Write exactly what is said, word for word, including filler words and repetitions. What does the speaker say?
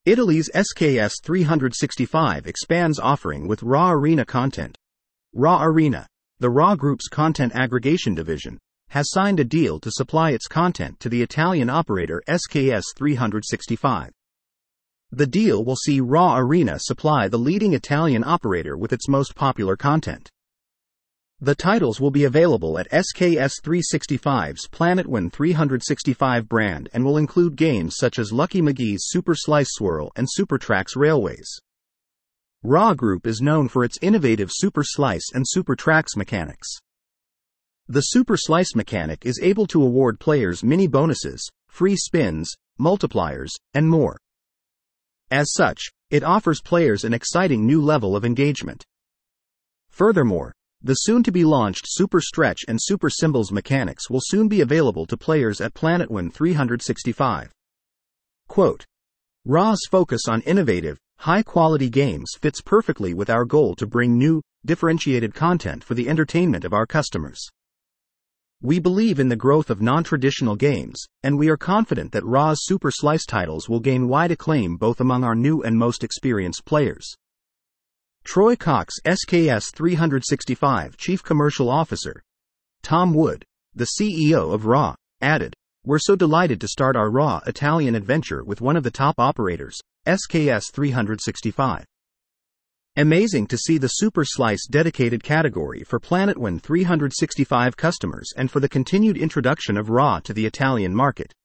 Italy's S K S three sixty-five expands offering with Raw Arena content. Raw Arena, the Raw Group's content aggregation division, has signed a deal to supply its content to the Italian operator S K S three sixty-five. The deal will see Raw Arena supply the leading Italian operator with its most popular content. The titles will be available at S K S three sixty-five's PlanetOne three sixty-five brand and will include games such as Lucky McGee's Super Slice Swirl and Super Tracks Railways. Raw Group is known for its innovative Super Slice and Super Tracks mechanics. The Super Slice mechanic is able to award players mini bonuses, free spins, multipliers, and more. As such, it offers players an exciting new level of engagement. Furthermore, the soon-to-be-launched Super Stretch and Super Symbols mechanics will soon be available to players at PlanetOne three sixty-five. Quote, Raw's focus on innovative, high-quality games fits perfectly with our goal to bring new, differentiated content for the entertainment of our customers. We believe in the growth of non-traditional games, and we are confident that Raw's Super Slice titles will gain wide acclaim both among our new and most experienced players. Troy Cox, S K S three sixty-five Chief Commercial Officer, Tom Wood, the C E O of Raw, added, We're so delighted to start our Raw Italian adventure with one of the top operators, S K S three sixty-five. Amazing to see the Super Slice dedicated category for PlanetOne three sixty-five customers and for the continued introduction of Raw to the Italian market.